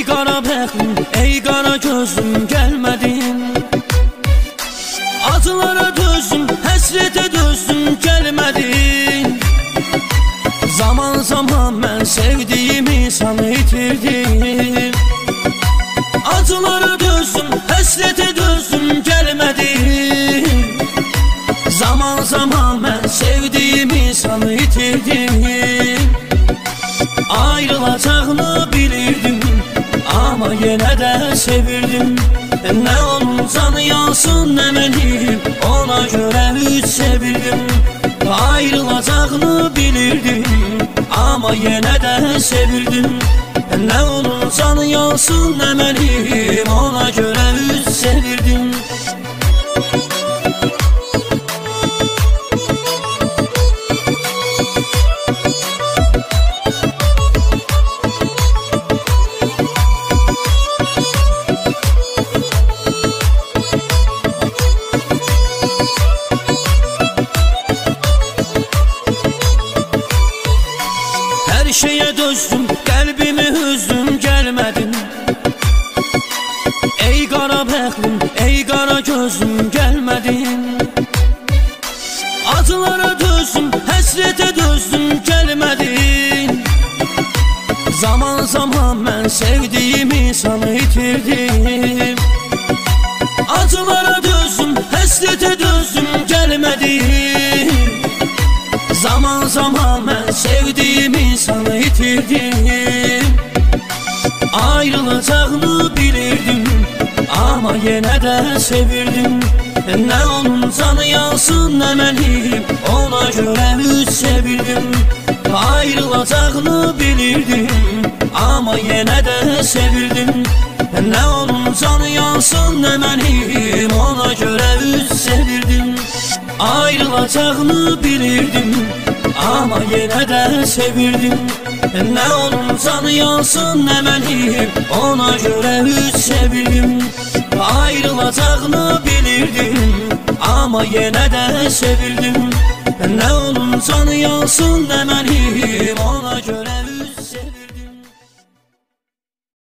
Ey qara bəxtim, ey qara gözüm, gəlmədin. Acılara dözdüm, həsrətə dözdüm, gəlmədin. Zaman zaman mən sevdiyimi sana itirdim. Acılara dözdüm, həsrətə dözdüm, gəlmədin. Zaman zaman mən sevdiyimi sana itirdim. Ayrılacağını bilirdim, ama yenə də sevirdim. Nə onun canı yansın, nə mənim, ona görə üç sevirdim. Ayrılacağını bilirdim, ama yenə də sevirdim. Nə onun canı yansın, nə mənim, ona görə üç sevirdim. Her şeye dözdüm, qəlbimi üzdüm, gəlmədin. Ey qara bəxtim, ey qara gözüm, gəlmədin. Acılara dözdüm, həsrətə dözdüm, gəlmədin. Zaman zaman mən sevdiyimi sana itirdim. Acılara dözdüm, həsrətə dözdüm, gəlmədin. Zaman zaman mən sevdiyimi sana itirdim. Ayrılacağını bilirdim, ama yenə də sevirdim. Nə onun canı yansın, nə mənim, ona görə üç sevirdim. Ayrılacağını bilirdim, ama yenə də sevirdim. Nə onun canı yansın, nə mənim, ona görə üç sevirdim. Ayrılacağını bilirdim, ama yenə də sevirdim. Nə onun canı yansın, nə mənim, ona görə üç sevirdim. Ayrılacağını bilirdim, ama yenə də sevirdim. Nə onun canı yansın, nə mənim, ona görə üç sevirdim.